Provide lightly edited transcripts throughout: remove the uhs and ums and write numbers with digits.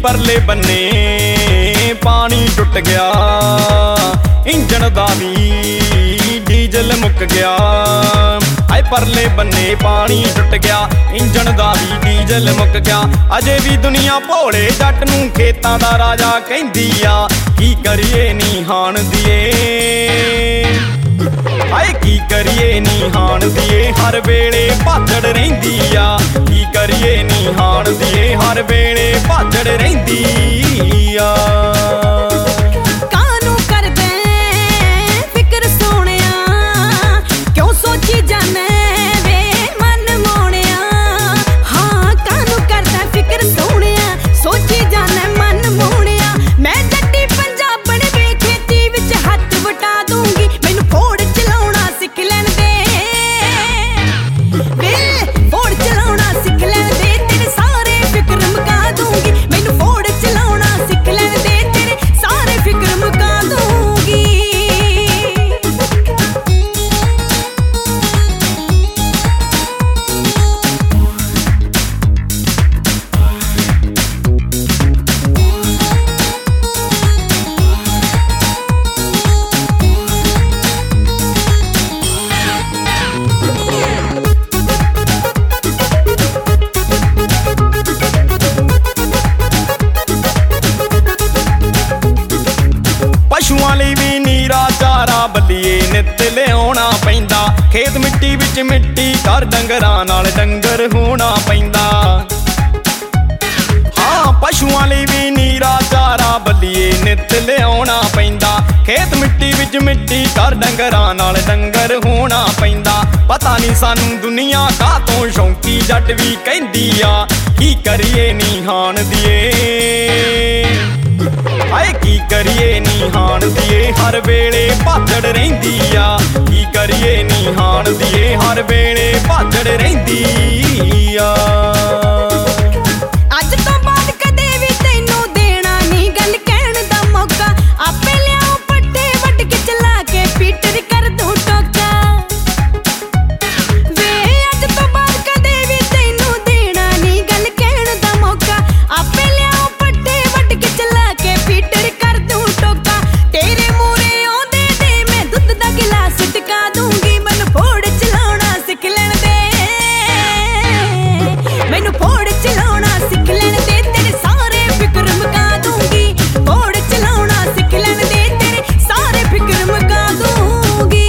परले बन्ने पानी टुट गया, इंजन दा भी डीजल मुक गया। हाय परले बन्ने पानी टुट गया, इंजन दा भी डीजल मुक गया। अजे भी दुनिया भोले जट नूं खेतां दा राजा कहंदी आ, की करिए नी हाण दिए। हाय की करिए नी हाण दिए, हर वेले भाजड़ रहिंदी आ। की करिए नी हाण दिए, हर वेले भाजड़ रहिंदी आ। कानू करदे फिक्र सोहणिया, क्यों सोची जाने वे मन मोहणिया। हाँ कानू करदा फिक्र सोहणिया, सोची जाने मन मोहणिया। मैं जट्टी पंजाबण वे खेती विच हत्थ वटा दूंगी, मैनू फोड़ चलाउणा सिख लैण दे। वे फोड़ चलाउणा सिख लैण दे, तेरे सारे फिक्र मुका दूंगी। मैनू फोड़ चलाउणा सिख लैण दे, तेरे सारे फिक्र मुका दूंगी। पशुआं लई भी नीरा चारा बल्लीए नित लियाउणा पैंदा। खेत मिट्टी विच मिट्टी कर डंगरां नाल डंगर होना पैंदा। हाँ पशुआं लई भी नीरा चारा बल्लीए नित लियाउणा पैंदा। खेत मिट्टी विच मिट्टी कर डंगरां नाल डंगर होना पैंदा। पता नहीं सानू दुनिया कातों शौंकी जट भी कहंदी आ, की करिए नी हाण दिए। हाय की करिए नी हाण दिए, हर वेले भाजड़ रहिंदी आ। की करिए नी हाण दिए, हर वेले भाजड़ रहिंदी आ। अज तो बाद कदे भी तैनू देना नी गल कहण दा मौका। आपे लियाओ पट्टे वट के चला के पीटर कर दूं टोका। वे अज तो बाद कदे भी तैनू देना नी गल कहण दा मौका। आपे लियाओ पट्टे वट के चला के पीटर कर दूं टोका। तेरे मूरे आउंदे दे मैं दुध दा गिलास टका दूंगी। मैनू फोड़ चलाउणा सिख लैण दे, मैनू फोड़ चलाउणा सिख लैण दे, तेरे सारे फिक्र मुका दूंगी। फोड़ चलाउणा सिख लैण दे, तेरे सारे फिक्र मुका दूंगी।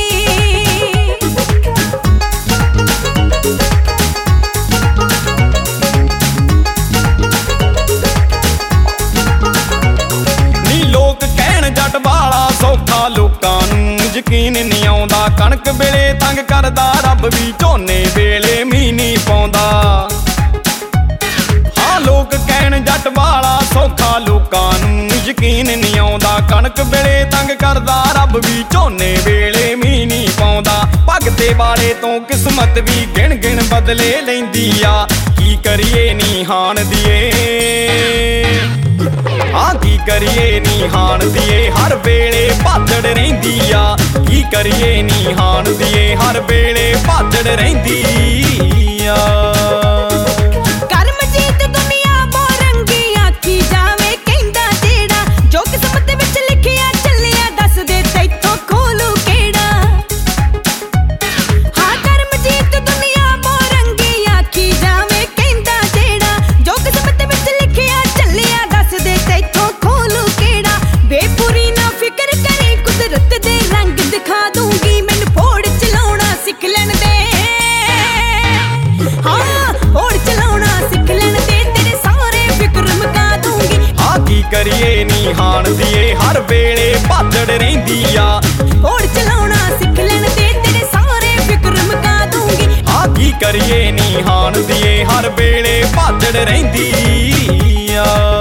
नी लोक कहण जट वाला सौखा, लोकां नूं यकीन नहीं आउंदा। कणक वेले तंग करदा रब भी, झोने वेले मींह नहीं पाउंदा। हाँ लोक कहण जट वाला सौखा, लोकां नूं यकीन नहीं आउंदा। कणक वेले तंग करदा रब भी, झोने वेले मींह नहीं पाउंदा। भगते वाले तो किस्मत भी गिण गिण बदले लैंदी आ। की करिए नी हाण दिए। हाँ की करिए नी हाण दिए, हर वेले भाजड़ रहिंदी आ। की करिए नी हाण दिए, हर वेले भाजड़ रहिंदी आ। करमजीत दुनिया मोरंगी आखी जावे कहंदा जेड़ा, जो किस्मत विच लिखिया चलिया दस दे तैथों खोलू केड़ा। हाँ करमजीत दुनिया मोरंगी आखी जावे कहंदा जेड़ा, जो किस्मत विच लिखिया चलिया दस दे तैथों खोलू केड़ा। बेपुरी ना फिक्र करी, कुदरत दे रंग दिखा दूंगी। मैनू फोड़ चलाउणा सिख लैण दे। हाँ फोड़ चलाउणा सिख लैण दे, तेरे सारे फिक्र मुका दूंगी। हाँ की करिए नी हाण दिए, हर वेले भाजड़ रहिंदी आ। फोड़ चलाउणा सिख लैण दे, तेरे सारे फिक्र मुका दूंगी। हाँ की करिए नी हाण दिए, हर वेले भाजड़ रहिंदी आ।